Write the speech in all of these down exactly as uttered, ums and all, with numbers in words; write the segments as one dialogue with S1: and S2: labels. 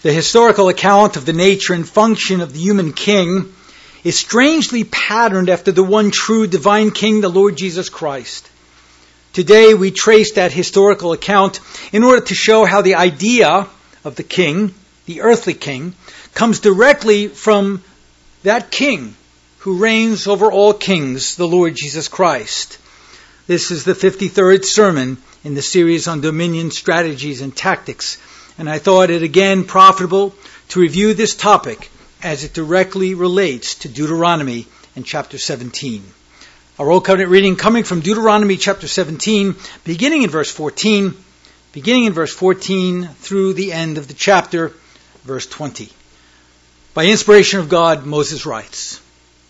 S1: The historical account of the nature and function of the human king is strangely patterned after the one true divine king, the Lord Jesus Christ. Today we trace that historical account in order to show how the idea of the king, the earthly king, comes directly from that king who reigns over all kings, the Lord Jesus Christ. This is the fifty-third sermon in the series on dominion, strategies, and tactics. And I thought it again profitable to review this topic as it directly relates to Deuteronomy and chapter seventeen. Our Old Covenant reading coming from Deuteronomy chapter seventeen, beginning in verse fourteen, beginning in verse fourteen through the end of the chapter, verse twenty. By inspiration of God, Moses writes,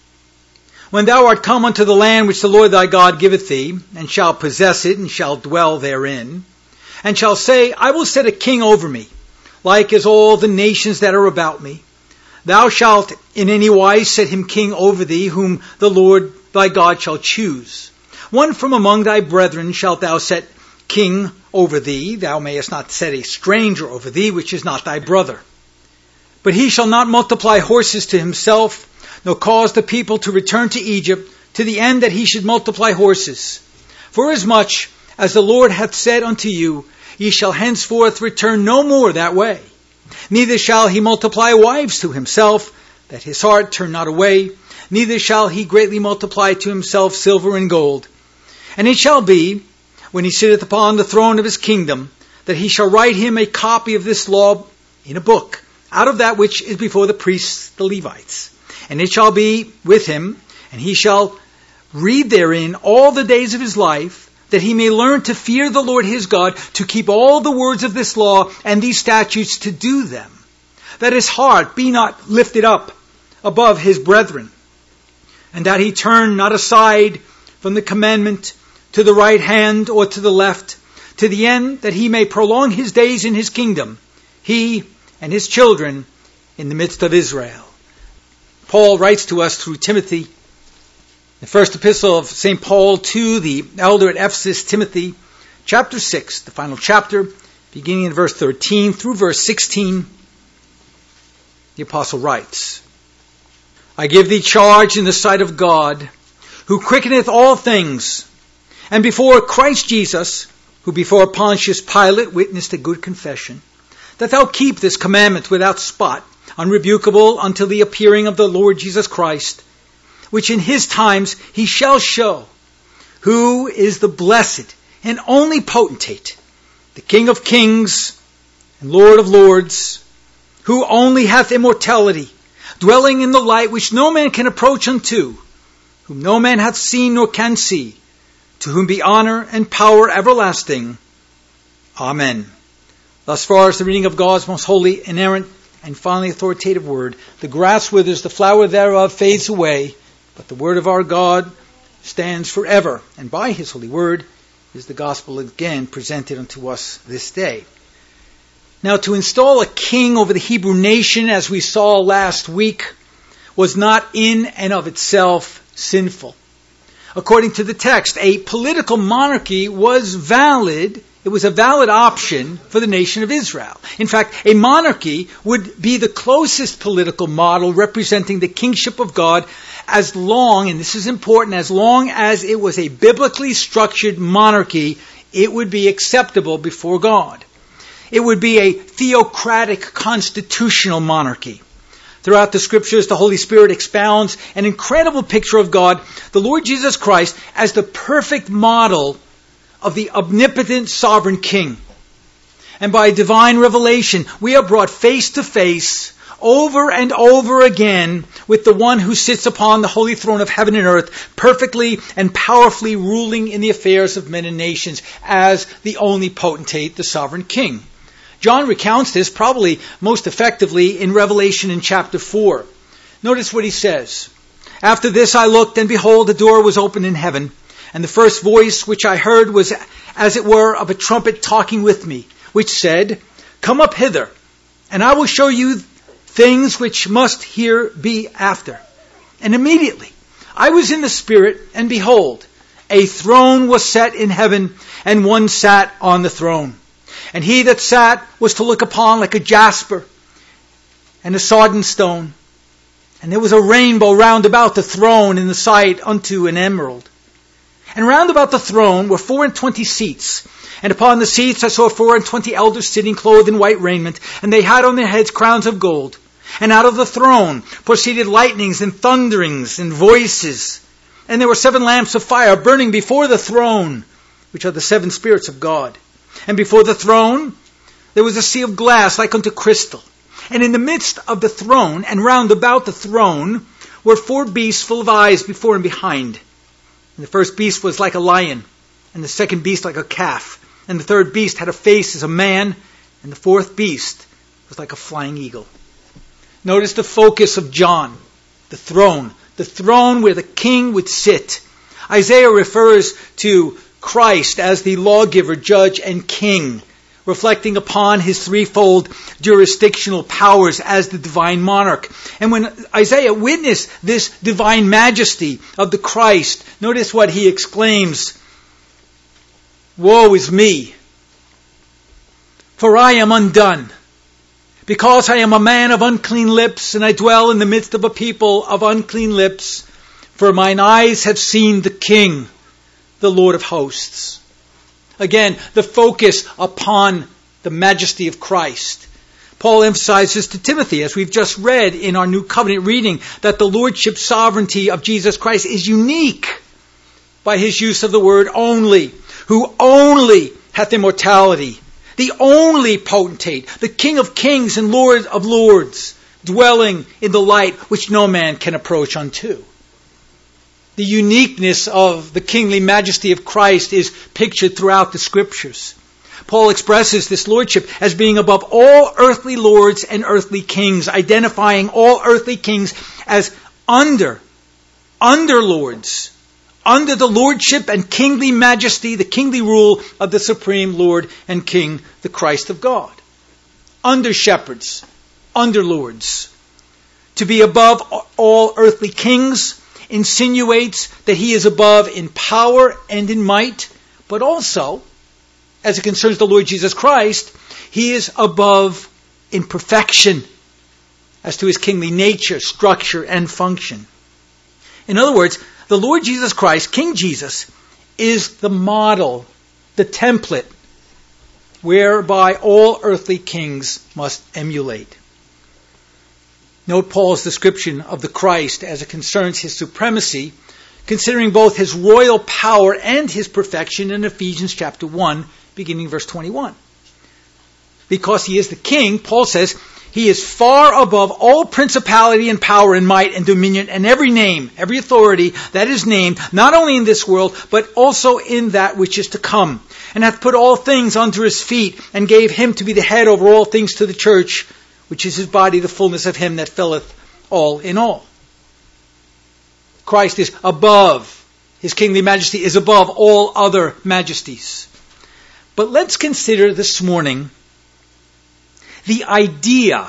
S1: When thou art come unto the land which the Lord thy God giveth thee, and shalt possess it, and shalt dwell therein, and shall say, I will set a king over me, like as all the nations that are about me. Thou shalt in any wise set him king over thee, whom the Lord thy God shall choose. One from among thy brethren shalt thou set king over thee. Thou mayest not set a stranger over thee, which is not thy brother. But he shall not multiply horses to himself, nor cause the people to return to Egypt, to the end that he should multiply horses. Forasmuch as the Lord hath said unto you, Ye shall henceforth return no more that way. Neither shall he multiply wives to himself, that his heart turn not away. Neither shall he greatly multiply to himself silver and gold. And it shall be, when he sitteth upon the throne of his kingdom, that he shall write him a copy of this law in a book, out of that which is before the priests, the Levites. And it shall be with him, and he shall read therein all the days of his life, that he may learn to fear the Lord his God, to keep all the words of this law and these statutes to do them, that his heart be not lifted up above his brethren, and that he turn not aside from the commandment to the right hand or to the left, to the end that he may prolong his days in his kingdom, he and his children in the midst of Israel. Paul writes to us through Timothy, the first epistle of Saint Paul to the elder at Ephesus, Timothy, chapter six, the final chapter, beginning in verse thirteen through verse sixteen, the apostle writes, I give thee charge in the sight of God, who quickeneth all things, and before Christ Jesus, who before Pontius Pilate witnessed a good confession, that thou keep this commandment without spot, unrebukable until the appearing of the Lord Jesus Christ, which in his times he shall show, who is the blessed and only potentate, the King of kings and Lord of lords, who only hath immortality, dwelling in the light which no man can approach unto, whom no man hath seen nor can see, to whom be honor and power everlasting. Amen. Thus far as the reading of God's most holy, inerrant, and finally authoritative word. The grass withers, the flower thereof fades away, but the word of our God stands forever. And by his holy word is the gospel again presented unto us this day. Now, to install a king over the Hebrew nation, as we saw last week, was not in and of itself sinful. According to the text, a political monarchy was valid. It was a valid option for the nation of Israel. In fact, a monarchy would be the closest political model representing the kingship of God, as long, and this is important, as long as it was a biblically structured monarchy, it would be acceptable before God. It would be a theocratic constitutional monarchy. Throughout the scriptures, the Holy Spirit expounds an incredible picture of God, the Lord Jesus Christ, as the perfect model of the omnipotent sovereign king. And by divine revelation, we are brought face to face over and over again with the one who sits upon the holy throne of heaven and earth, perfectly and powerfully ruling in the affairs of men and nations as the only potentate, the sovereign king. John recounts this probably most effectively in Revelation in chapter four. Notice what he says. After this I looked, and behold, the door was opened in heaven. And the first voice which I heard was as it were of a trumpet talking with me, which said, Come up hither, and I will show you things which must here be after. And immediately I was in the Spirit, and behold, a throne was set in heaven, and one sat on the throne. And he that sat was to look upon like a jasper, and a sardine stone. And there was a rainbow round about the throne in the sight unto an emerald. And round about the throne were four and twenty seats. And upon the seats I saw four and twenty elders sitting, clothed in white raiment, and they had on their heads crowns of gold. And out of the throne proceeded lightnings and thunderings and voices. And there were seven lamps of fire burning before the throne, which are the seven spirits of God. And before the throne there was a sea of glass like unto crystal. And in the midst of the throne and round about the throne were four beasts full of eyes before and behind. And the first beast was like a lion, and the second beast like a calf. And the third beast had a face as a man, and the fourth beast was like a flying eagle. Notice the focus of John, the throne, the throne where the king would sit. Isaiah refers to Christ as the lawgiver, judge, and king, reflecting upon his threefold jurisdictional powers as the divine monarch. And when Isaiah witnessed this divine majesty of the Christ, notice what he exclaims: "Woe is me, for I am undone, because I am a man of unclean lips, and I dwell in the midst of a people of unclean lips, for mine eyes have seen the King, the Lord of hosts." Again, the focus upon the majesty of Christ. Paul emphasizes to Timothy, as we've just read in our New Covenant reading, that the lordship sovereignty of Jesus Christ is unique by his use of the word only, who only hath immortality, the only potentate, the King of kings and Lord of lords, dwelling in the light which no man can approach unto. The uniqueness of the kingly majesty of Christ is pictured throughout the Scriptures. Paul expresses this lordship as being above all earthly lords and earthly kings, identifying all earthly kings as under, under lords, under the lordship and kingly majesty, the kingly rule of the supreme Lord and King, the Christ of God. Under shepherds, under lords. To be above all earthly kings insinuates that he is above in power and in might, but also, as it concerns the Lord Jesus Christ, he is above in perfection as to his kingly nature, structure, and function. In other words, the Lord Jesus Christ, King Jesus, is the model, the template, whereby all earthly kings must emulate. Note Paul's description of the Christ as it concerns his supremacy, considering both his royal power and his perfection in Ephesians chapter one, beginning verse twenty-one. Because he is the king, Paul says, he is far above all principality and power and might and dominion and every name, every authority that is named, not only in this world, but also in that which is to come. And hath put all things under his feet, and gave him to be the head over all things to the church, which is his body, the fullness of him that filleth all in all. Christ is above. His kingly majesty is above all other majesties. But let's consider this morning the idea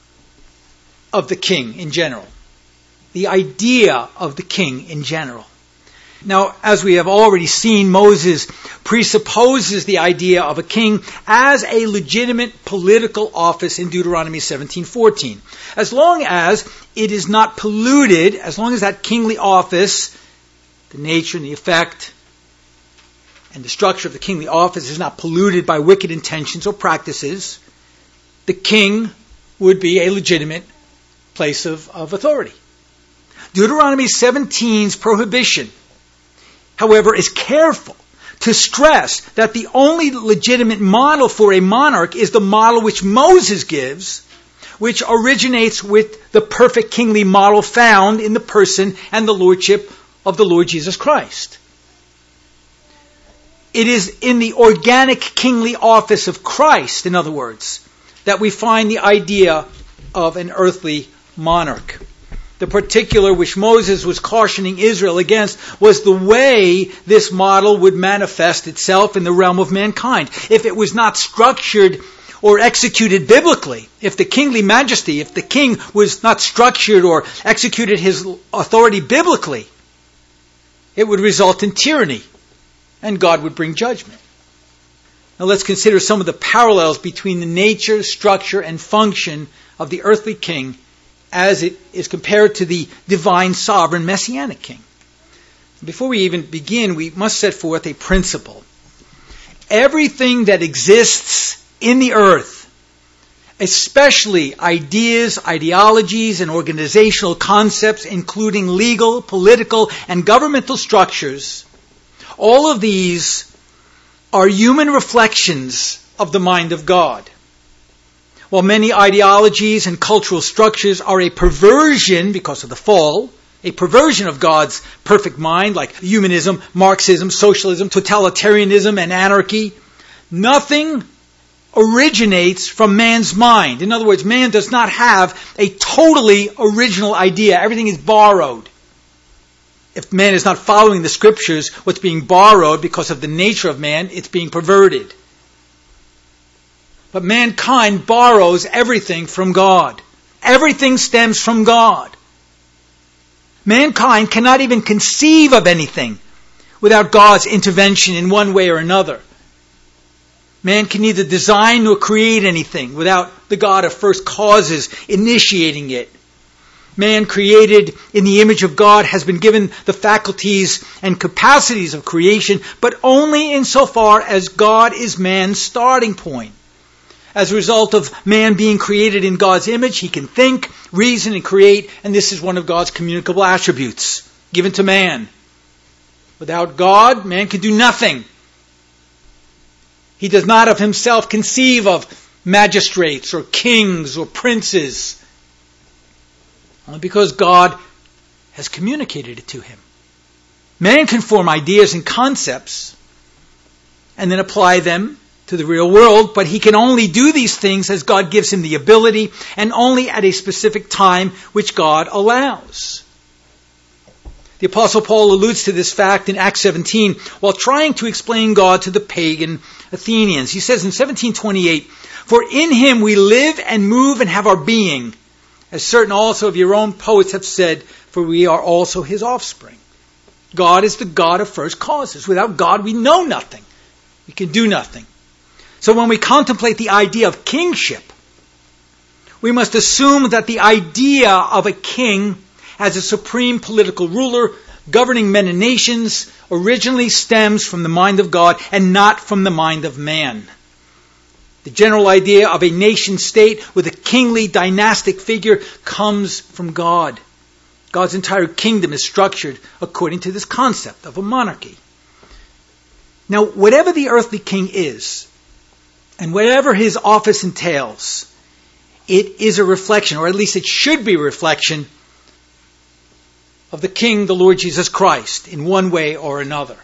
S1: of the king in general. The idea of the king in general. Now, as we have already seen, Moses presupposes the idea of a king as a legitimate political office in Deuteronomy seventeen fourteen. As long as it is not polluted, as long as that kingly office, the nature and the effect and the structure of the kingly office is not polluted by wicked intentions or practices, the king would be a legitimate place of, of authority. Deuteronomy seventeen's prohibition, however, is careful to stress that the only legitimate model for a monarch is the model which Moses gives, which originates with the perfect kingly model found in the person and the lordship of the Lord Jesus Christ. It is in the organic kingly office of Christ, in other words, that we find the idea of an earthly monarch. The particular which Moses was cautioning Israel against was the way this model would manifest itself in the realm of mankind. If it was not structured or executed biblically, if the kingly majesty, if the king was not structured or executed his authority biblically, it would result in tyranny, and God would bring judgment. Now let's consider some of the parallels between the nature, structure, and function of the earthly king as it is compared to the divine sovereign messianic king. Before we even begin, we must set forth a principle. Everything that exists in the earth, especially ideas, ideologies, and organizational concepts, including legal, political, and governmental structures, all of these are human reflections of the mind of God. While many ideologies and cultural structures are a perversion because of the fall, a perversion of God's perfect mind, like humanism, Marxism, socialism, totalitarianism, and anarchy, nothing originates from man's mind. In other words, man does not have a totally original idea. Everything is borrowed. If man is not following the scriptures, what's being borrowed because of the nature of man, it's being perverted. But mankind borrows everything from God. Everything stems from God. Mankind cannot even conceive of anything without God's intervention in one way or another. Man can neither design nor create anything without the God of first causes initiating it. Man created in the image of God has been given the faculties and capacities of creation, but only insofar as God is man's starting point. As a result of man being created in God's image, he can think, reason, and create, and this is one of God's communicable attributes given to man. Without God, man can do nothing. He does not of himself conceive of magistrates or kings or princes, only because God has communicated it to him. Man can form ideas and concepts and then apply them to the real world, but he can only do these things as God gives him the ability and only at a specific time which God allows. The Apostle Paul alludes to this fact in Acts seventeen while trying to explain God to the pagan Athenians. He says in seventeen twenty-eight, "For in him we live and move and have our being, as certain also of your own poets have said, for we are also his offspring." God is the God of first causes. Without God we know nothing. We can do nothing. So when we contemplate the idea of kingship, we must assume that the idea of a king as a supreme political ruler governing men and nations originally stems from the mind of God and not from the mind of man. The general idea of a nation state with a kingly dynastic figure comes from God. God's entire kingdom is structured according to this concept of a monarchy. Now, whatever the earthly king is, and whatever his office entails, it is a reflection, or at least it should be a reflection, of the King, the Lord Jesus Christ, in one way or another.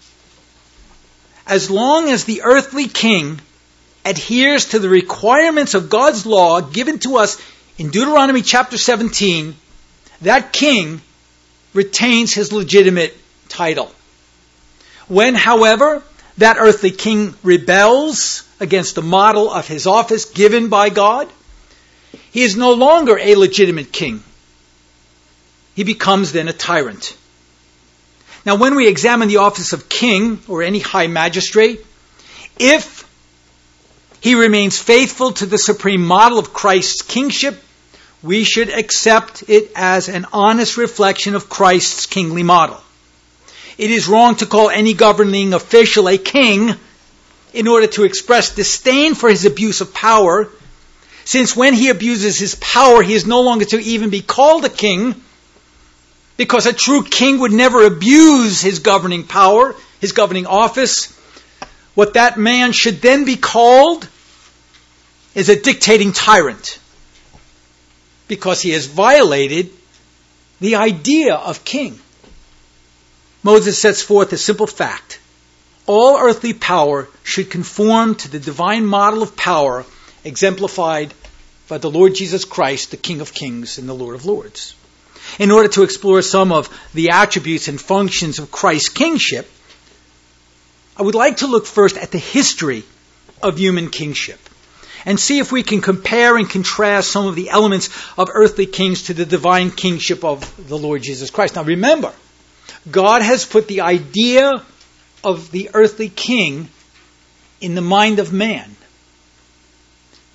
S1: As long as the earthly king adheres to the requirements of God's law given to us in Deuteronomy chapter seventeen, that king retains his legitimate title. When, however, that earthly king rebels against the model of his office given by God, he is no longer a legitimate king. He becomes then a tyrant. Now, when we examine the office of king or any high magistrate, if he remains faithful to the supreme model of Christ's kingship, we should accept it as an honest reflection of Christ's kingly model. It is wrong to call any governing official a king in order to express disdain for his abuse of power, since when he abuses his power, he is no longer to even be called a king, because a true king would never abuse his governing power, his governing office. What that man should then be called is a dictating tyrant, because he has violated the idea of king. Moses sets forth a simple fact. All earthly power should conform to the divine model of power exemplified by the Lord Jesus Christ, the King of Kings and the Lord of Lords. In order to explore some of the attributes and functions of Christ's kingship, I would like to look first at the history of human kingship and see if we can compare and contrast some of the elements of earthly kings to the divine kingship of the Lord Jesus Christ. Now remember, God has put the idea of the earthly king in the mind of man.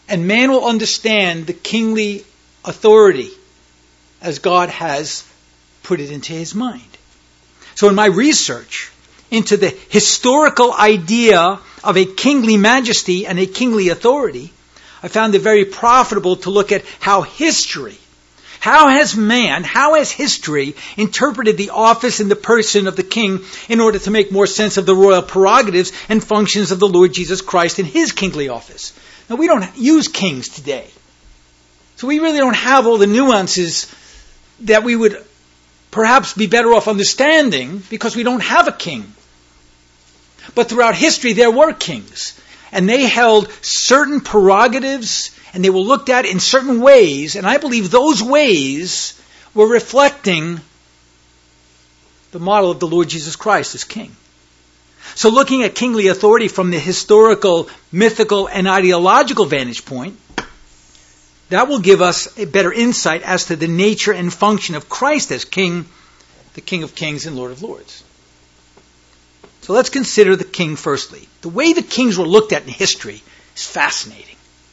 S1: and man will understand the kingly authority as God has put it into his mind. So in my research into the historical idea of a kingly majesty and a kingly authority, I found it very profitable to look at how history, how has man, how has history interpreted the office and the person of the king in order to make more sense of the royal prerogatives and functions of the Lord Jesus Christ in his kingly office. Now, we don't use kings today, so we really don't have all the nuances that we would perhaps be better off understanding because we don't have a king. But throughout history, there were kings. And they held certain prerogatives, and they were looked at in certain ways. And I believe those ways were reflecting the model of the Lord Jesus Christ as king. So looking at kingly authority from the historical, mythical, and ideological vantage point, that will give us a better insight as to the nature and function of Christ as king, the King of Kings and Lord of Lords. So let's consider the king firstly. The way the kings were looked at in history is fascinating.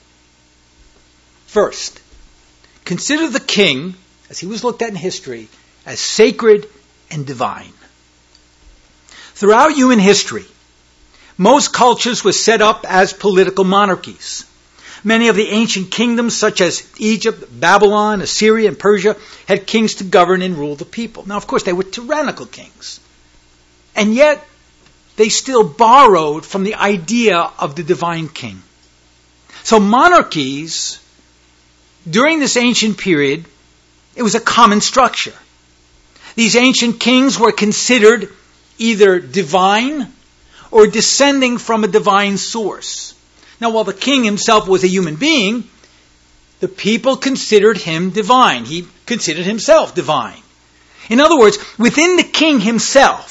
S1: First, consider the king, as he was looked at in history, as sacred and divine. Throughout human history, most cultures were set up as political monarchies. Many of the ancient kingdoms, such as Egypt, Babylon, Assyria, and Persia, had kings to govern and rule the people. Now, of course, they were tyrannical kings. And yet, they still borrowed from the idea of the divine king. So monarchies, during this ancient period, it was a common structure. These ancient kings were considered either divine or descending from a divine source. Now, while the king himself was a human being, the people considered him divine. He considered himself divine. In other words, within the king himself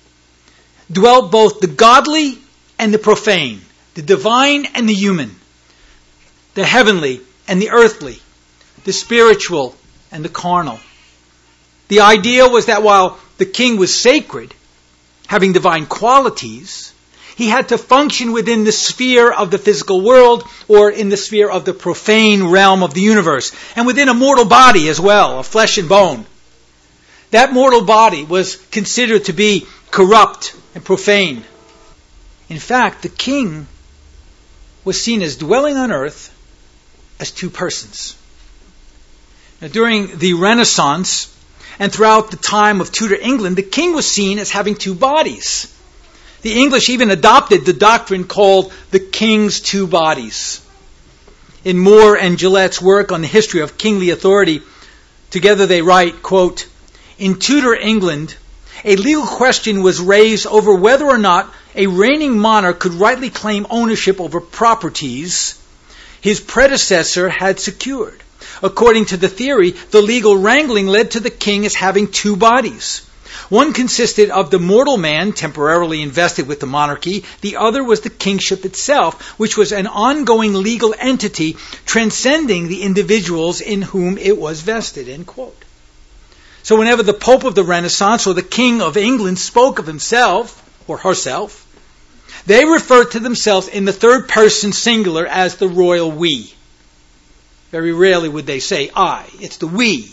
S1: dwelt both the godly and the profane, the divine and the human, the heavenly and the earthly, the spiritual and the carnal. The idea was that while the king was sacred, having divine qualities, he had to function within the sphere of the physical world or in the sphere of the profane realm of the universe, and within a mortal body as well, of flesh and bone. That mortal body was considered to be corrupt and profane. In fact, the king was seen as dwelling on earth as two persons. Now, during the Renaissance and throughout the time of Tudor England, the king was seen as having two bodies. The English even adopted the doctrine called the king's two bodies. In Moore and Gillette's work on the history of kingly authority, together they write, quote, "In Tudor England, a legal question was raised over whether or not a reigning monarch could rightly claim ownership over properties his predecessor had secured. According to the theory, the legal wrangling led to the king as having two bodies. One consisted of the mortal man temporarily invested with the monarchy. The other was the kingship itself, which was an ongoing legal entity transcending the individuals in whom it was vested." End quote. So whenever the Pope of the Renaissance or the King of England spoke of himself or herself, they referred to themselves in the third person singular as the royal we. Very rarely would they say I. It's the we.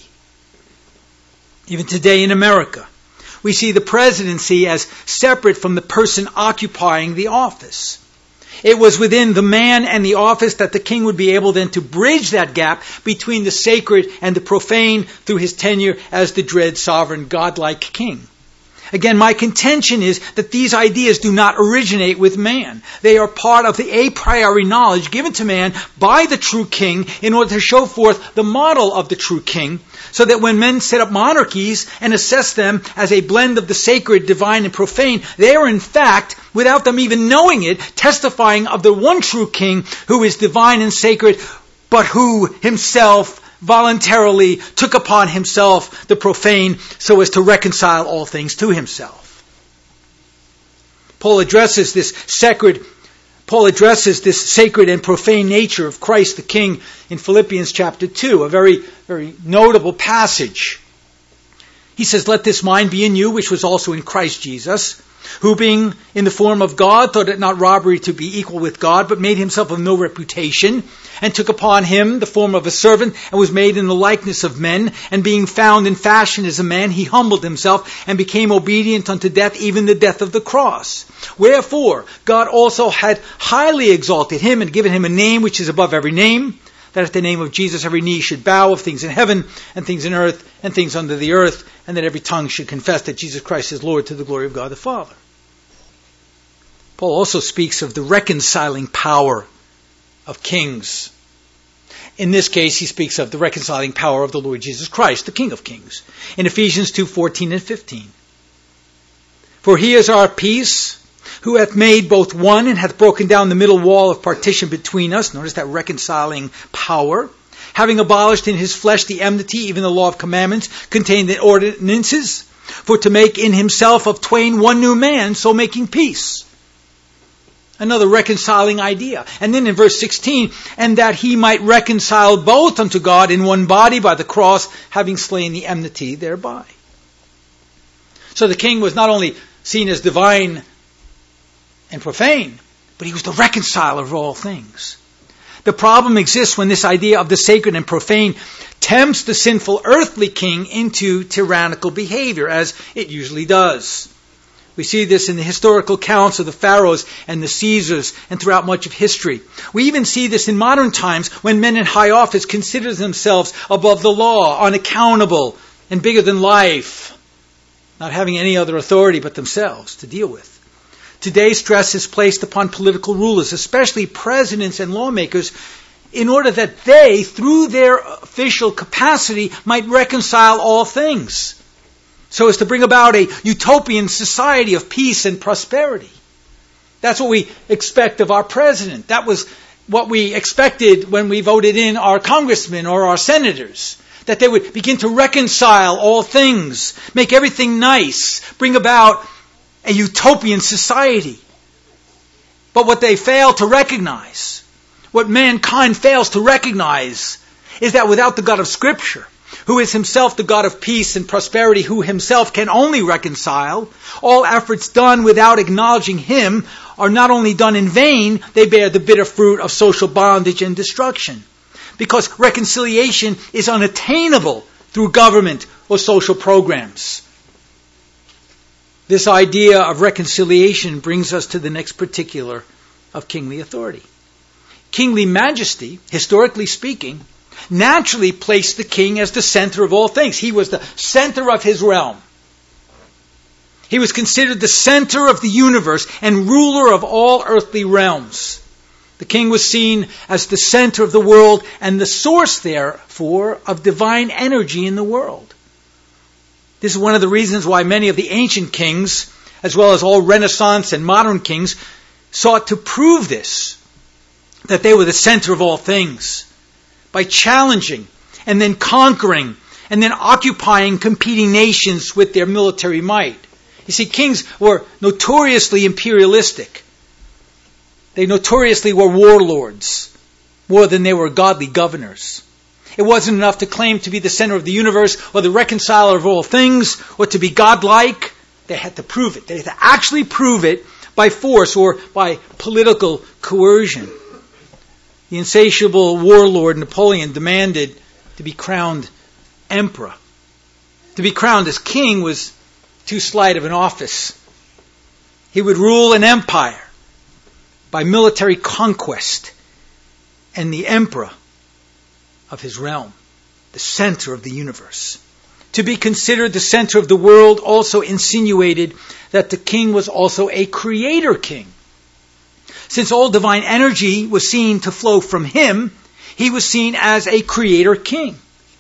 S1: Even today in America, we see the presidency as separate from the person occupying the office. It was within the man and the office that the king would be able then to bridge that gap between the sacred and the profane through his tenure as the dread sovereign godlike king. Again, my contention is that these ideas do not originate with man. They are part of the a priori knowledge given to man by the true king in order to show forth the model of the true king, so that when men set up monarchies and assess them as a blend of the sacred, divine, and profane, they are in fact, without them even knowing it, testifying of the one true king who is divine and sacred, but who himself voluntarily took upon himself the profane so as to reconcile all things to himself. Paul addresses this sacred, Paul addresses this sacred and profane nature of Christ the King in Philippians chapter two, a very, very notable passage. He He says, let this mind be in you, which was also in Christ Jesus, who being in the form of God, thought it not robbery to be equal with God, but made himself of no reputation, and took upon him the form of a servant, and was made in the likeness of men. And being found in fashion as a man, he humbled himself, and became obedient unto death, even the death of the cross. Wherefore, God also had highly exalted him, and given him a name which is above every name, that at the name of Jesus every knee should bow, of things in heaven, and things in earth, and things under the earth, and that every tongue should confess that Jesus Christ is Lord, to the glory of God the Father. Paul also speaks of the reconciling power of kings. In this case, he speaks of the reconciling power of the Lord Jesus Christ, the King of Kings, in Ephesians two fourteen and fifteen. For he is our peace, who hath made both one, and hath broken down the middle wall of partition between us. Notice that reconciling power. Having abolished in his flesh the enmity, even the law of commandments contained in ordinances, for to make in himself of twain one new man, so making peace. Another reconciling idea. And then in verse sixteen, and that he might reconcile both unto God in one body by the cross, having slain the enmity thereby. So the king was not only seen as divine and profane, but he was the reconciler of all things. The problem exists when this idea of the sacred and profane tempts the sinful earthly king into tyrannical behavior, as it usually does. We see this in the historical accounts of the pharaohs and the Caesars and throughout much of history. We even see this in modern times when men in high office consider themselves above the law, unaccountable, and bigger than life, not having any other authority but themselves to deal with. Today, stress is placed upon political rulers, especially presidents and lawmakers, in order that they, through their official capacity, might reconcile all things, so as to bring about a utopian society of peace and prosperity. That's what we expect of our president. That was what we expected when we voted in our congressmen or our senators, that they would begin to reconcile all things, make everything nice, bring about a utopian society. But what they fail to recognize, what mankind fails to recognize, is that without the God of Scripture, who is himself the God of peace and prosperity, who himself can only reconcile, all efforts done without acknowledging him are not only done in vain, they bear the bitter fruit of social bondage and destruction. Because reconciliation is unattainable through government or social programs. This idea of reconciliation brings us to the next particular of kingly authority. Kingly majesty, historically speaking, naturally placed the king as the center of all things. He was the center of his realm. He was considered the center of the universe and ruler of all earthly realms. The king was seen as the center of the world and the source, therefore, of divine energy in the world. This is one of the reasons why many of the ancient kings, as well as all Renaissance and modern kings, sought to prove this, that they were the center of all things, by challenging and then conquering and then occupying competing nations with their military might. You see, kings were notoriously imperialistic. They notoriously were warlords, more than they were godly governors. It wasn't enough to claim to be the center of the universe or the reconciler of all things or to be godlike. They had to prove it. They had to actually prove it by force or by political coercion. The insatiable warlord Napoleon demanded to be crowned emperor. To be crowned as king was too slight of an office. He would rule an empire by military conquest, and the emperor of his realm, the center of the universe. To be considered the center of the world also insinuated that the king was also a creator king. Since all divine energy was seen to flow from him, he was seen as a creator king.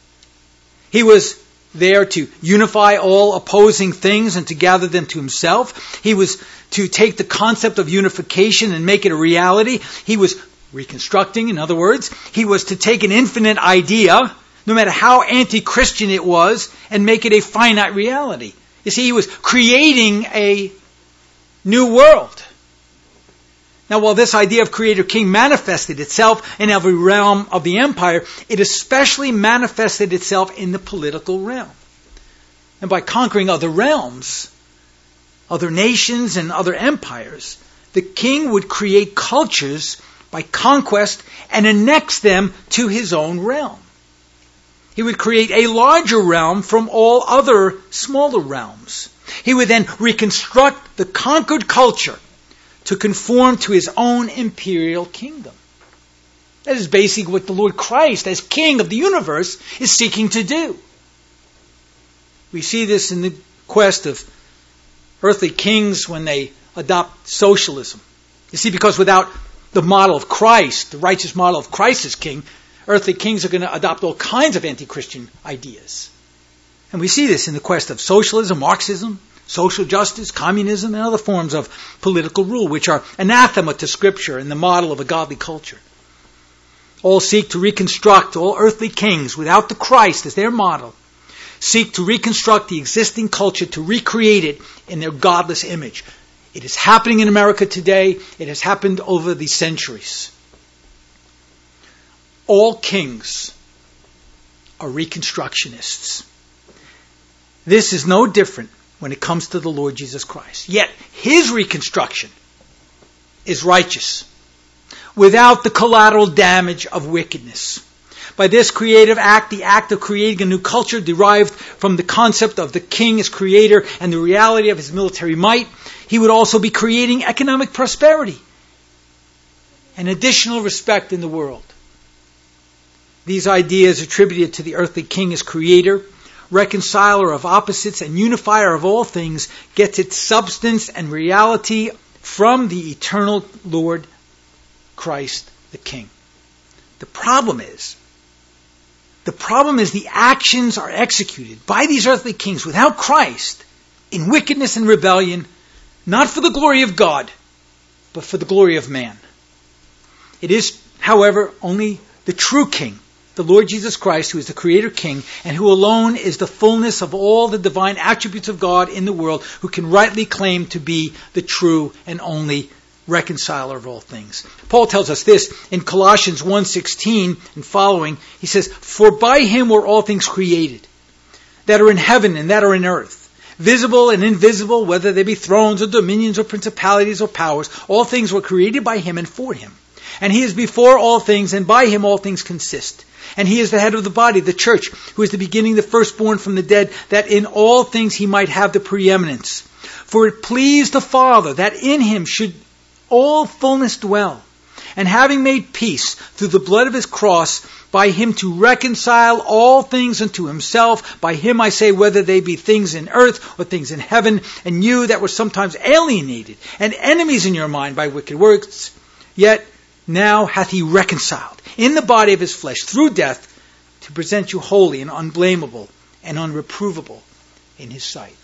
S1: He was there to unify all opposing things and to gather them to himself. He was to take the concept of unification and make it a reality. He was reconstructing, in other words. He was to take an infinite idea, no matter how anti-Christian it was, and make it a finite reality. You see, he was creating a new world. Now, while this idea of creator king manifested itself in every realm of the empire, it especially manifested itself in the political realm. and by conquering other realms, other nations and other empires, the king would create cultures by conquest and annex them to his own realm. He would create a larger realm from all other smaller realms. He would then reconstruct the conquered culture to conform to his own imperial kingdom. That is basically what the Lord Christ, as King of the universe, is seeking to do. We see this in the quest of earthly kings when they adopt socialism. You see, because without the model of Christ, the righteous model of Christ as king, earthly kings are going to adopt all kinds of anti-Christian ideas. And we see this in the quest of socialism, Marxism, social justice, communism, and other forms of political rule, which are anathema to Scripture and the model of a godly culture. All seek to reconstruct, all earthly kings, without the Christ as their model, seek to reconstruct the existing culture, to recreate it in their godless image. It is happening in America today. It has happened over the centuries. All kings are reconstructionists. This is no different when it comes to the Lord Jesus Christ. Yet his reconstruction is righteous, without the collateral damage of wickedness. By this creative act, the act of creating a new culture derived from the concept of the king as creator and the reality of his military might, he would also be creating economic prosperity and additional respect in the world. These ideas attributed to the earthly king as creator, reconciler of opposites, and unifier of all things gets its substance and reality from the eternal Lord Christ the King. The problem is, the problem is the actions are executed by these earthly kings without Christ in wickedness and rebellion, not for the glory of God, but for the glory of man. It is, however, only the true king, the Lord Jesus Christ, who is the Creator King, and who alone is the fullness of all the divine attributes of God in the world, who can rightly claim to be the true and only reconciler of all things. Paul tells us this in Colossians one sixteen and following. He says, "For by him were all things created, that are in heaven and that are in earth, visible and invisible, whether they be thrones or dominions or principalities or powers. All things were created by him and for him. And he is before all things, and by him all things consist. And he is the head of the body, the church, who is the beginning, the firstborn from the dead, that in all things he might have the preeminence. For it pleased the Father that in him should all fullness dwell, and having made peace through the blood of his cross, by him to reconcile all things unto himself. By him I say, whether they be things in earth or things in heaven, and you that were sometimes alienated and enemies in your mind by wicked works, yet now hath he reconciled in the body of his flesh through death, to present you holy and unblameable and unreprovable in his sight."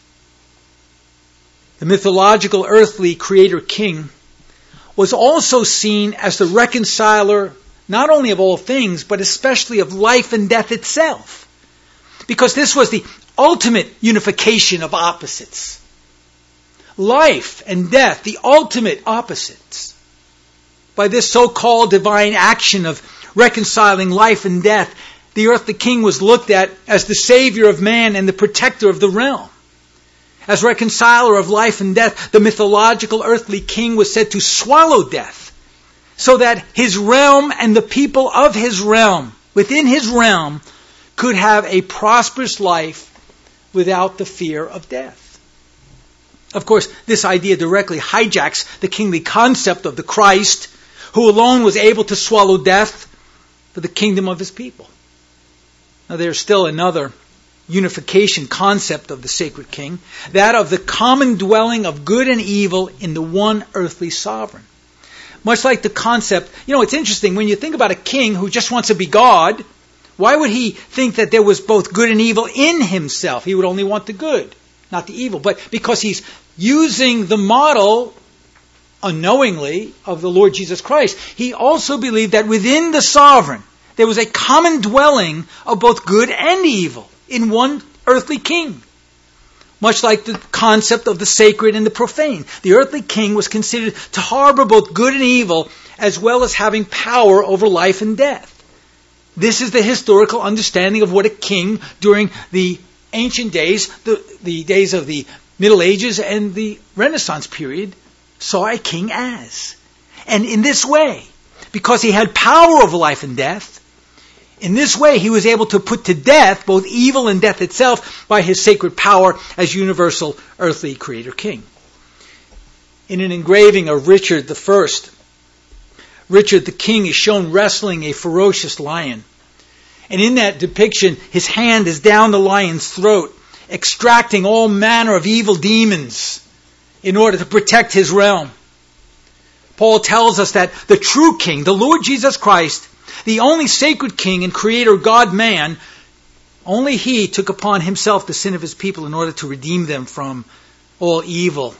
S1: The mythological earthly creator king was also seen as the reconciler not only of all things, but especially of life and death itself. Because this was the ultimate unification of opposites. Life and death, the ultimate opposites. By this so-called divine action of reconciling life and death, the earthly king was looked at as the savior of man and the protector of the realm. As reconciler of life and death, the mythological earthly king was said to swallow death, so that his realm and the people of his realm, within his realm, could have a prosperous life without the fear of death. Of course, this idea directly hijacks the kingly concept of the Christ, who alone was able to swallow death for the kingdom of his people. Now, there's still another unification concept of the sacred king, that of the common dwelling of good and evil in the one earthly sovereign. Much like the concept, you know, it's interesting, when you think about a king who just wants to be God, why would he think that there was both good and evil in himself? He would only want the good, not the evil. But because he's using the model, unknowingly, of the Lord Jesus Christ, he also believed that within the sovereign, there was a common dwelling of both good and evil in one earthly king. Much like the concept of the sacred and the profane. The earthly king was considered to harbor both good and evil, as well as having power over life and death. This is the historical understanding of what a king during the ancient days, the, the days of the Middle Ages and the Renaissance period, saw a king as. And in this way, because he had power over life and death, in this way he was able to put to death both evil and death itself by his sacred power as universal earthly creator king. In an engraving of Richard the First, Richard the king is shown wrestling a ferocious lion. And in that depiction, his hand is down the lion's throat, extracting all manner of evil demons in order to protect his realm. Paul tells us that the true king, the Lord Jesus Christ, the only sacred king and creator God-man, only he took upon himself the sin of his people in order to redeem them from all evil,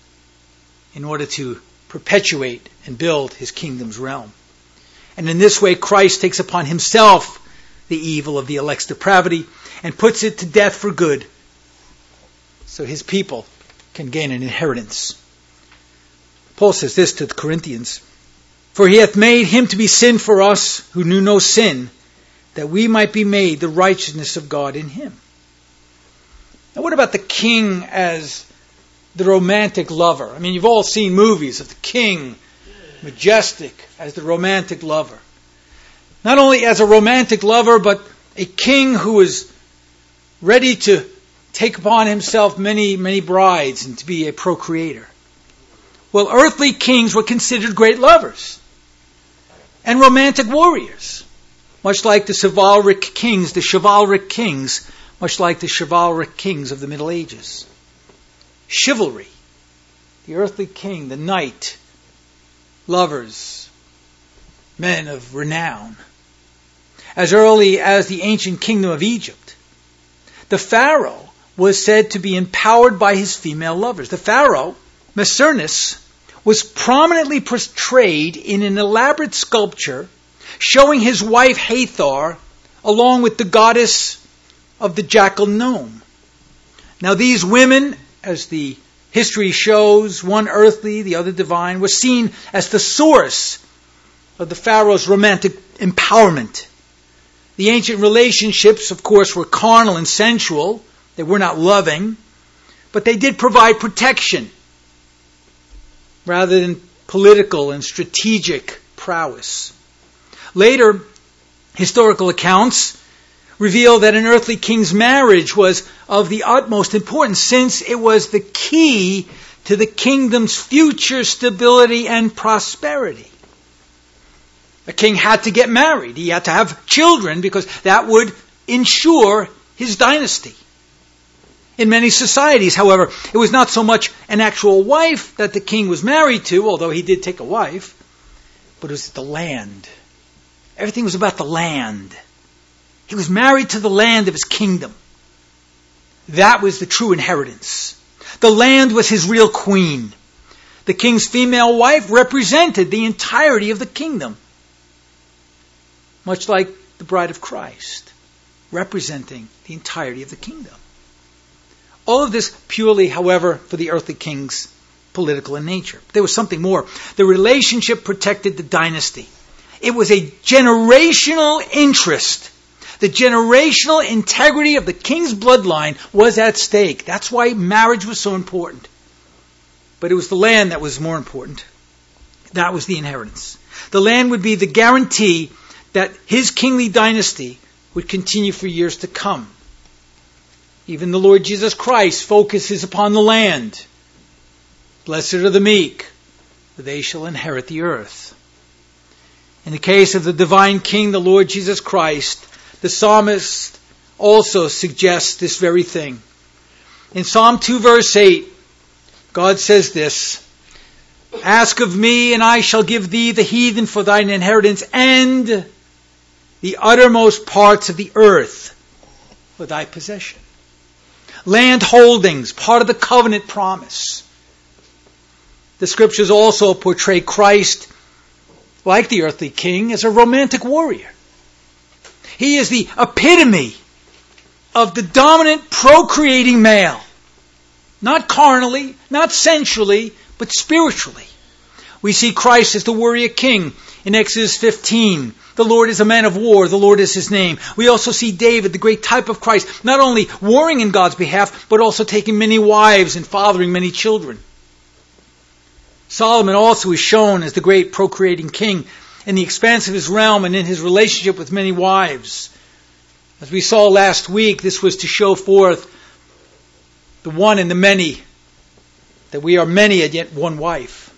S1: in order to perpetuate and build his kingdom's realm. And in this way, Christ takes upon himself the evil of the elect's depravity and puts it to death for good, so his people can gain an inheritance. Paul says this to the Corinthians: "For he hath made him to be sin for us who knew no sin, that we might be made the righteousness of God in him." Now what about the king as the romantic lover? I mean, you've all seen movies of the king, majestic as the romantic lover. Not only as a romantic lover, but a king who is ready to take upon himself many, many brides and to be a procreator. Well, earthly kings were considered great lovers and romantic warriors, much like the chivalric kings, the chivalric kings, much like the chivalric kings of the Middle Ages. Chivalry, the earthly king, the knight, lovers, men of renown. As early as the ancient kingdom of Egypt, the Pharaoh was said to be empowered by his female lovers. The Pharaoh, Messernus, was prominently portrayed in an elaborate sculpture showing his wife Hathor along with the goddess of the jackal Nome. Now these women, as the history shows, one earthly, the other divine, were seen as the source of the Pharaoh's romantic empowerment. The ancient relationships, of course, were carnal and sensual. They were not loving, but they did provide protection rather than political and strategic prowess. Later, historical accounts reveal that an earthly king's marriage was of the utmost importance, since it was the key to the kingdom's future stability and prosperity. A king had to get married. He had to have children because that would ensure his dynasty. In many societies, however, it was not so much an actual wife that the king was married to, although he did take a wife, but it was the land. Everything was about the land. He was married to the land of his kingdom. That was the true inheritance. The land was his real queen. The king's female wife represented the entirety of the kingdom, much like the bride of Christ, representing the entirety of the kingdom. All of this purely, however, for the earthly kings, political in nature. There was something more. The relationship protected the dynasty. It was a generational interest. The generational integrity of the king's bloodline was at stake. That's why marriage was so important. But it was the land that was more important. That was the inheritance. The land would be the guarantee that his kingly dynasty would continue for years to come. Even the Lord Jesus Christ focuses upon the land. Blessed are the meek, for they shall inherit the earth. In the case of the divine King, the Lord Jesus Christ, the psalmist also suggests this very thing. In Psalm two verse eight, God says this: "Ask of me, and I shall give thee the heathen for thine inheritance, and the uttermost parts of the earth for thy possession." Land holdings, part of the covenant promise. The scriptures also portray Christ, like the earthly king, as a romantic warrior. He is the epitome of the dominant procreating male. Not carnally, not sensually, but spiritually. We see Christ as the warrior king in Exodus fifteen, The Lord is a man of war. The Lord is his name. We also see David, the great type of Christ, not only warring in God's behalf, but also taking many wives and fathering many children. Solomon also is shown as the great procreating king in the expanse of his realm and in his relationship with many wives. As we saw last week, this was to show forth the one and the many, that we are many and yet one wife.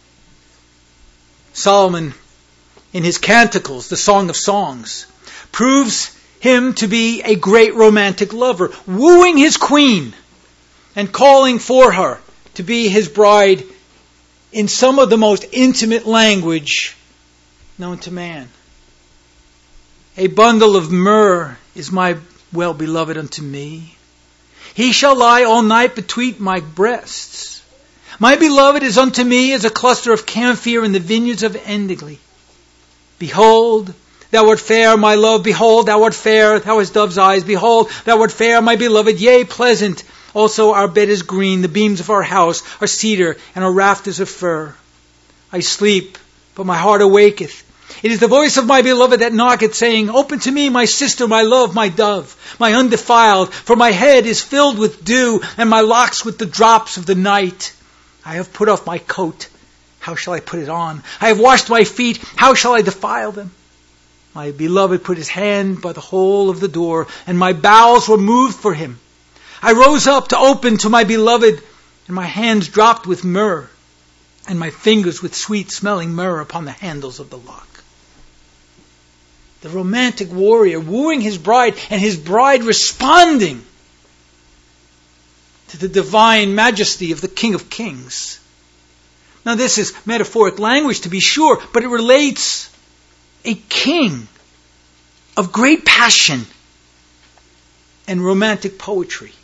S1: Solomon, in his Canticles, the Song of Songs, proves him to be a great romantic lover, wooing his queen and calling for her to be his bride in some of the most intimate language known to man. A bundle of myrrh is my well-beloved unto me. He shall lie all night between my breasts. My beloved is unto me as a cluster of camphor in the vineyards of Endigli. Behold, thou art fair, my love. Behold, thou art fair. Thou hast dove's eyes. Behold, thou art fair, my beloved. Yea, pleasant. Also our bed is green. The beams of our house are cedar, and our rafters of fir. I sleep, but my heart awaketh. It is the voice of my beloved that knocketh, saying, Open to me, my sister, my love, my dove, my undefiled. For my head is filled with dew, and my locks with the drops of the night. I have put off my coat. How shall I put it on? I have washed my feet. How shall I defile them? My beloved put his hand by the hole of the door, and my bowels were moved for him. I rose up to open to my beloved, and my hands dropped with myrrh, and my fingers with sweet-smelling myrrh upon the handles of the lock. The romantic warrior wooing his bride, and his bride responding to the divine majesty of the King of Kings. Now this is metaphoric language, to be sure, but it relates a king of great passion and romantic poetry.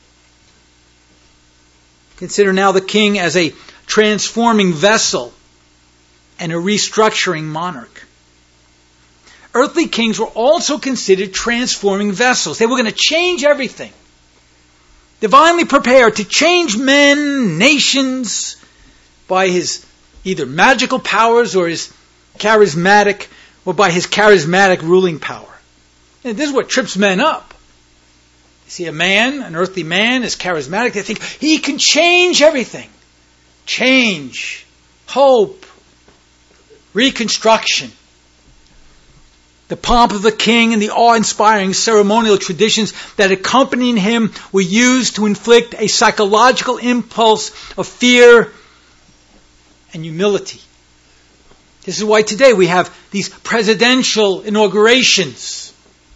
S1: Consider now the king as a transforming vessel and a restructuring monarch. Earthly kings were also considered transforming vessels. They were going to change everything. Divinely prepared to change men, nations, by his either magical powers or his charismatic, or by his charismatic ruling power. And this is what trips men up. You see a man, an earthly man, is charismatic. They think he can change everything. Change, hope, reconstruction. The pomp of the king and the awe-inspiring ceremonial traditions that accompanied him were used to inflict a psychological impulse of fear and humility. This is why today we have these presidential inaugurations.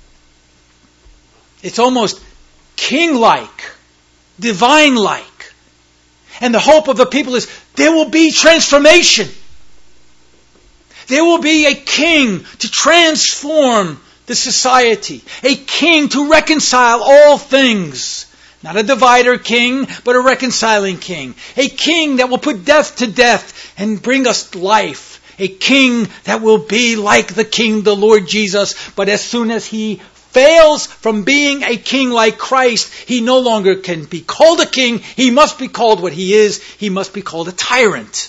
S1: It's almost king-like, divine-like. And the hope of the people is there will be transformation. There will be a king to transform the society. A king to reconcile all things. Not a divider king, but a reconciling king. A king that will put death to death and bring us life. A king that will be like the king, the Lord Jesus. But as soon as he fails from being a king like Christ, he no longer can be called a king. He must be called what he is. He must be called a tyrant.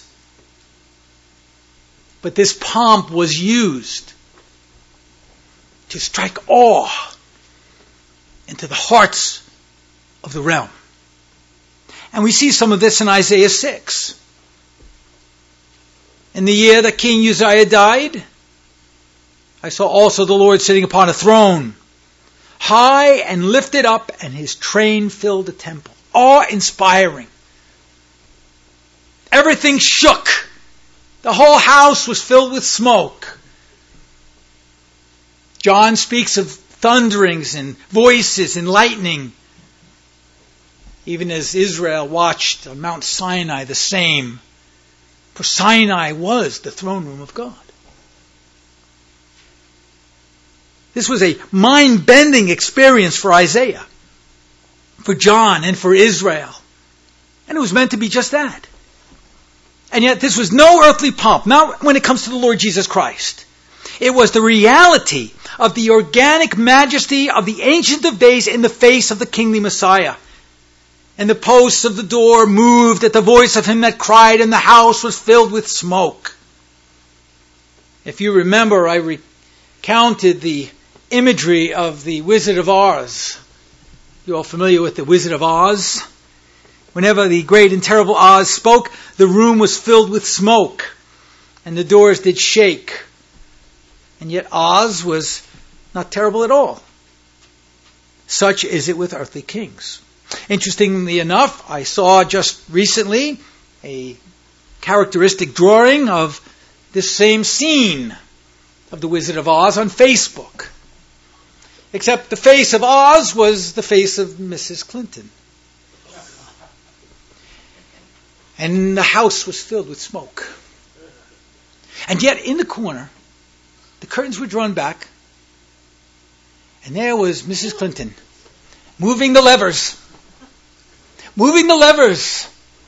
S1: But this pomp was used to strike awe into the hearts of the realm. And we see some of this in Isaiah six. In the year that King Uzziah died, I saw also the Lord sitting upon a throne, high and lifted up, and his train filled the temple. Awe-inspiring. Everything shook. The whole house was filled with smoke. John speaks of thunderings and voices and lightning. Even as Israel watched on Mount Sinai, the same. For Sinai was the throne room of God. This was a mind-bending experience for Isaiah, for John, and for Israel. And it was meant to be just that. And yet this was no earthly pomp, not when it comes to the Lord Jesus Christ. It was the reality of the organic majesty of the Ancient of Days in the face of the kingly Messiah. And the posts of the door moved at the voice of him that cried, and the house was filled with smoke. If you remember, I re- counted the imagery of the Wizard of Oz. You all familiar with the Wizard of Oz? Whenever the great and terrible Oz spoke, the room was filled with smoke, and the doors did shake. And yet Oz was not terrible at all. Such is it with earthly kings. Interestingly enough, I saw just recently a characteristic drawing of this same scene of the Wizard of Oz on Facebook. Except the face of Oz was the face of Missus Clinton. And the house was filled with smoke. And yet in the corner, the curtains were drawn back, and there was Missus Clinton moving the levers. Moving the levers.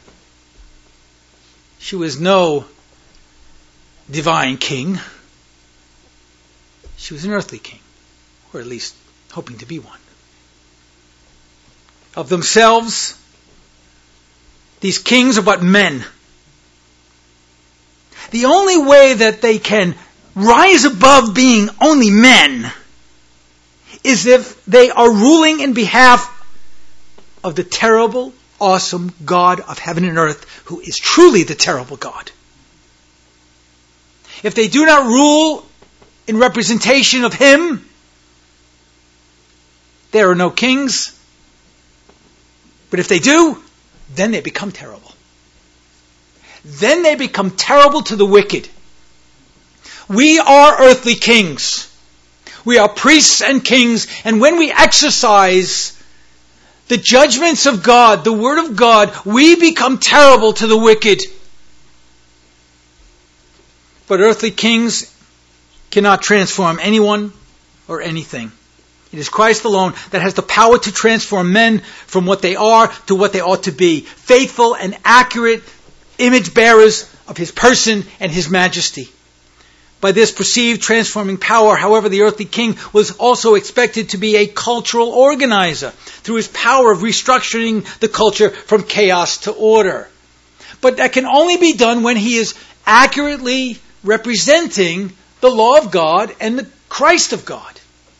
S1: She was no divine king. She was an earthly king, or at least hoping to be one. Of themselves, these kings are but men. The only way that they can rise above being only men is if they are ruling in behalf of the terrible, awesome God of heaven and earth, who is truly the terrible God. If they do not rule in representation of Him, there are no kings. But if they do, then they become terrible. Then they become terrible to the wicked. We are earthly kings. We are priests and kings, and when we exercise the judgments of God, the Word of God, we become terrible to the wicked. But earthly kings cannot transform anyone or anything. It is Christ alone that has the power to transform men from what they are to what they ought to be. Faithful and accurate image bearers of His person and His majesty. By this perceived transforming power, however, the earthly king was also expected to be a cultural organizer through his power of restructuring the culture from chaos to order. But that can only be done when he is accurately representing the law of God and the Christ of God.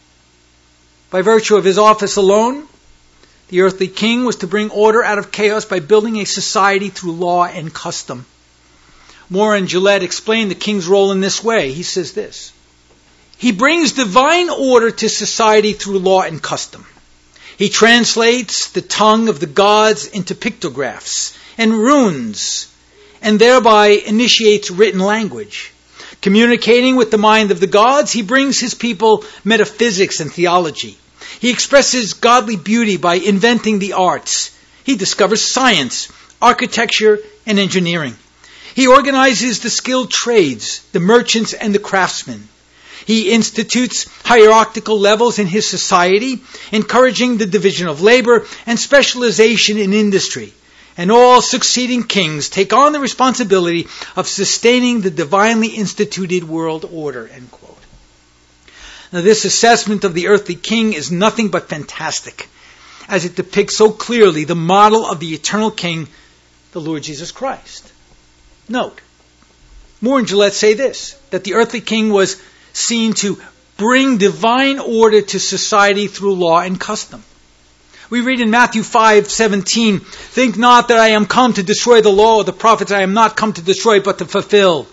S1: By virtue of his office alone, the earthly king was to bring order out of chaos by building a society through law and custom. Moore and Gillette explain the king's role in this way. He says this: he brings divine order to society through law and custom. He translates the tongue of the gods into pictographs and runes, and thereby initiates written language. Communicating with the mind of the gods, he brings his people metaphysics and theology. He expresses godly beauty by inventing the arts. He discovers science, architecture, and engineering. He organizes the skilled trades, the merchants and the craftsmen. He institutes hierarchical levels in his society, encouraging the division of labor and specialization in industry. And all succeeding kings take on the responsibility of sustaining the divinely instituted world order. End quote. Now, this assessment of the earthly king is nothing but fantastic, as it depicts so clearly the model of the eternal king, the Lord Jesus Christ. Note, Moore and Gillette say this, that the earthly king was seen to bring divine order to society through law and custom. We read in Matthew five seventeen, "Think not that I am come to destroy the law or the prophets. I am not come to destroy, but to fulfill."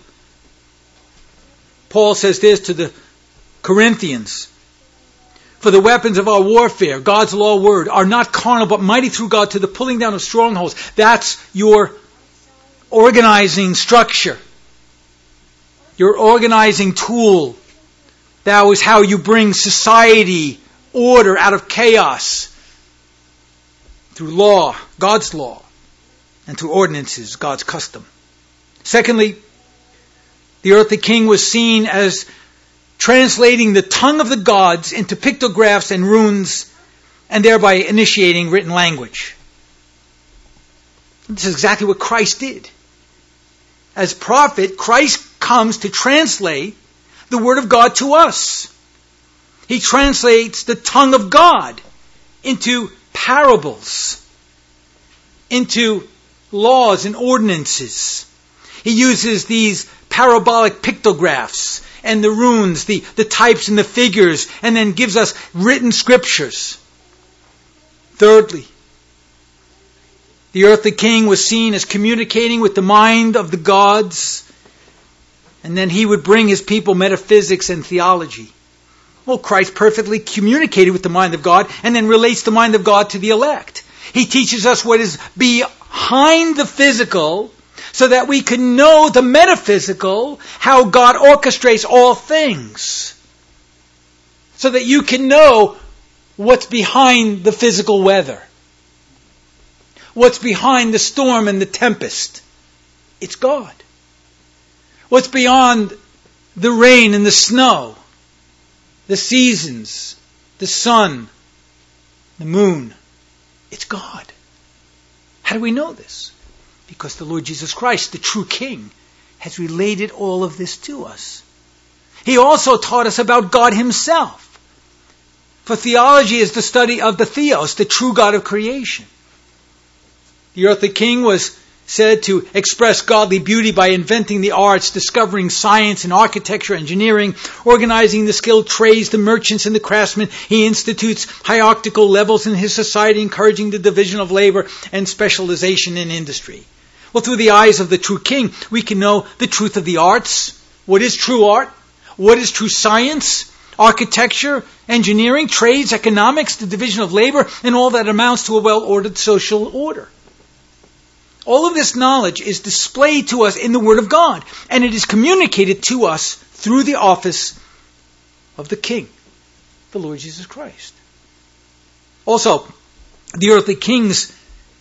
S1: Paul says this to the Corinthians: "For the weapons of our warfare, God's law word, are not carnal, but mighty through God to the pulling down of strongholds." That's your organizing structure. Your organizing tool. That is how you bring society, order out of chaos. Through law, God's law, and through ordinances, God's custom. Secondly, the earthly king was seen as translating the tongue of the gods into pictographs and runes, and thereby initiating written language. This is exactly what Christ did. As prophet, Christ comes to translate the Word of God to us. He translates the tongue of God into parables, into laws and ordinances. He uses these parabolic pictographs and the runes, the, the types and the figures, and then gives us written scriptures. Thirdly, the earthly king was seen as communicating with the mind of the gods, and then he would bring his people metaphysics and theology. Well, Christ perfectly communicated with the mind of God and then relates the mind of God to the elect. He teaches us what is behind the physical so that we can know the metaphysical, how God orchestrates all things. So that you can know what's behind the physical weather. What's behind the storm and the tempest. It's God. What's beyond the rain and the snow, the seasons, the sun, the moon. It's God. How do we know this? Because the Lord Jesus Christ, the true King, has related all of this to us. He also taught us about God himself. For theology is the study of the theos, the true God of creation. The earthly king was said to express godly beauty by inventing the arts, discovering science and architecture, engineering, organizing the skilled trades, the merchants and the craftsmen. He institutes hierarchical levels in his society, encouraging the division of labor and specialization in industry. Well, through the eyes of the true king, we can know the truth of the arts. What is true art? What is true science? Architecture, engineering, trades, economics, the division of labor, and all that amounts to a well-ordered social order. All of this knowledge is displayed to us in the Word of God, and it is communicated to us through the office of the King, the Lord Jesus Christ. Also, the earthly kings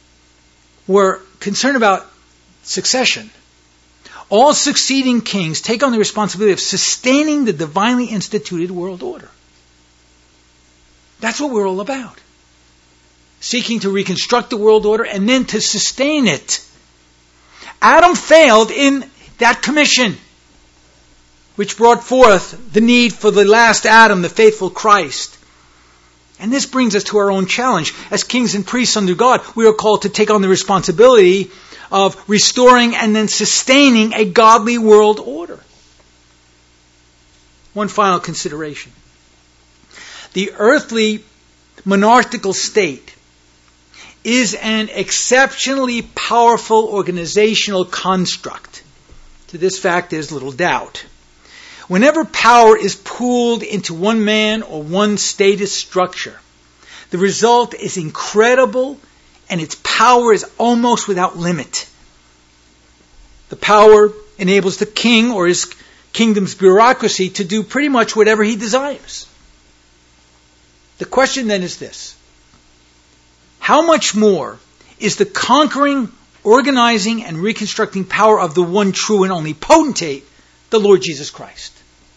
S1: were concerned about succession. All succeeding kings take on the responsibility of sustaining the divinely instituted world order. That's what we're all about. Seeking to reconstruct the world order and then to sustain it. Adam failed in that commission, which brought forth the need for the last Adam, the faithful Christ. And this brings us to our own challenge. As kings and priests under God, we are called to take on the responsibility of restoring and then sustaining a godly world order. One final consideration. The earthly monarchical state is an exceptionally powerful organizational construct. To this fact, there's little doubt. Whenever power is pooled into one man or one status structure, the result is incredible and its power is almost without limit. The power enables the king or his kingdom's bureaucracy to do pretty much whatever he desires. The question then is this. How much more is the conquering, organizing, and reconstructing power of the one true and only potentate, the Lord Jesus Christ?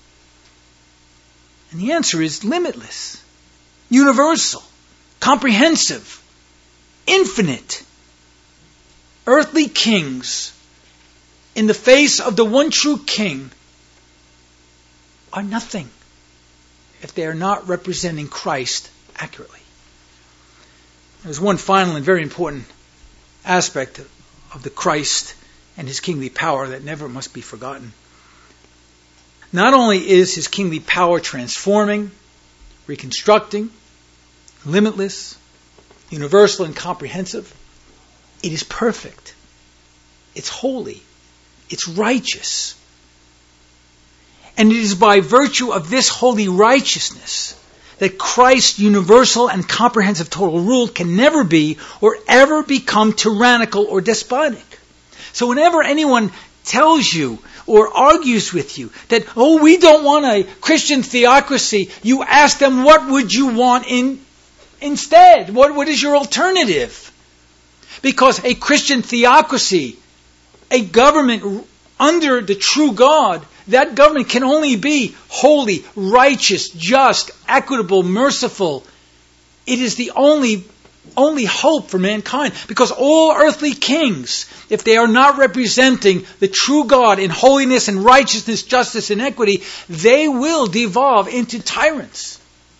S1: And the answer is limitless, universal, comprehensive, infinite. Earthly kings, in the face of the one true King, are nothing if they are not representing Christ accurately. There's one final and very important aspect of the Christ and his kingly power that never must be forgotten. Not only is his kingly power transforming, reconstructing, limitless, universal and comprehensive, it is perfect. It's holy. It's righteous. And it is by virtue of this holy righteousness that Christ's universal and comprehensive total rule can never be or ever become tyrannical or despotic. So whenever anyone tells you or argues with you that, oh, we don't want a Christian theocracy, you ask them, what would you want in instead? What, what is your alternative? Because a Christian theocracy, a government under the true God, that government can only be holy, righteous, just, equitable, merciful. It is the only, only hope for mankind. Because all earthly kings, if they are not representing the true God in holiness and righteousness, justice and equity, they will devolve into tyrants.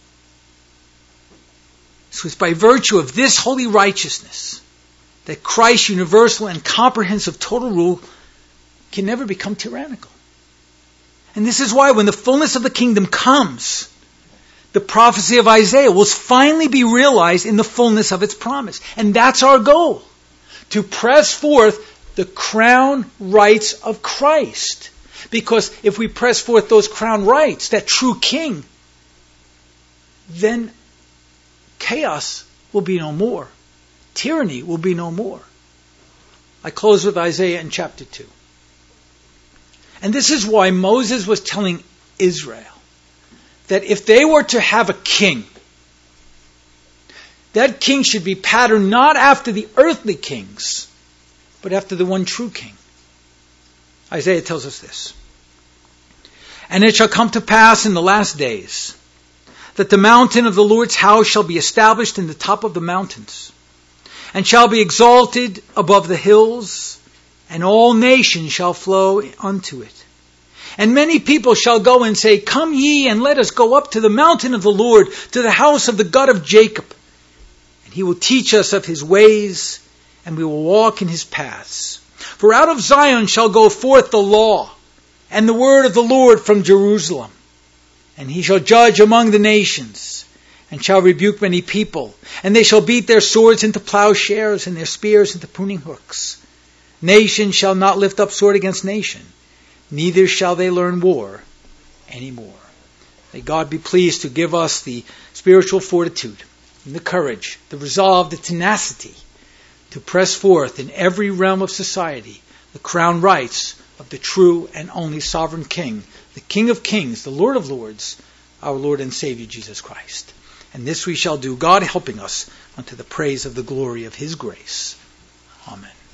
S1: So it's by virtue of this holy righteousness that Christ's universal and comprehensive total rule can never become tyrannical. And this is why when the fullness of the kingdom comes, the prophecy of Isaiah will finally be realized in the fullness of its promise. And that's our goal. To press forth the crown rights of Christ. Because if we press forth those crown rights, that true king, then chaos will be no more. Tyranny will be no more. I close with Isaiah in chapter two. And this is why Moses was telling Israel that if they were to have a king, that king should be patterned not after the earthly kings, but after the one true king. Isaiah tells us this. And it shall come to pass in the last days that the mountain of the Lord's house shall be established in the top of the mountains, and shall be exalted above the hills, and all nations shall flow unto it. And many people shall go and say, Come ye, and let us go up to the mountain of the Lord, to the house of the God of Jacob. And he will teach us of his ways, and we will walk in his paths. For out of Zion shall go forth the law, and the word of the Lord from Jerusalem. And he shall judge among the nations, and shall rebuke many people. And they shall beat their swords into plowshares, and their spears into pruning hooks. Nation shall not lift up sword against nation, neither shall they learn war anymore. May God be pleased to give us the spiritual fortitude, and the courage, the resolve, the tenacity to press forth in every realm of society the crown rights of the true and only sovereign King, the King of kings, the Lord of lords, our Lord and Savior Jesus Christ. And this we shall do, God helping us unto the praise of the glory of his grace. Amen.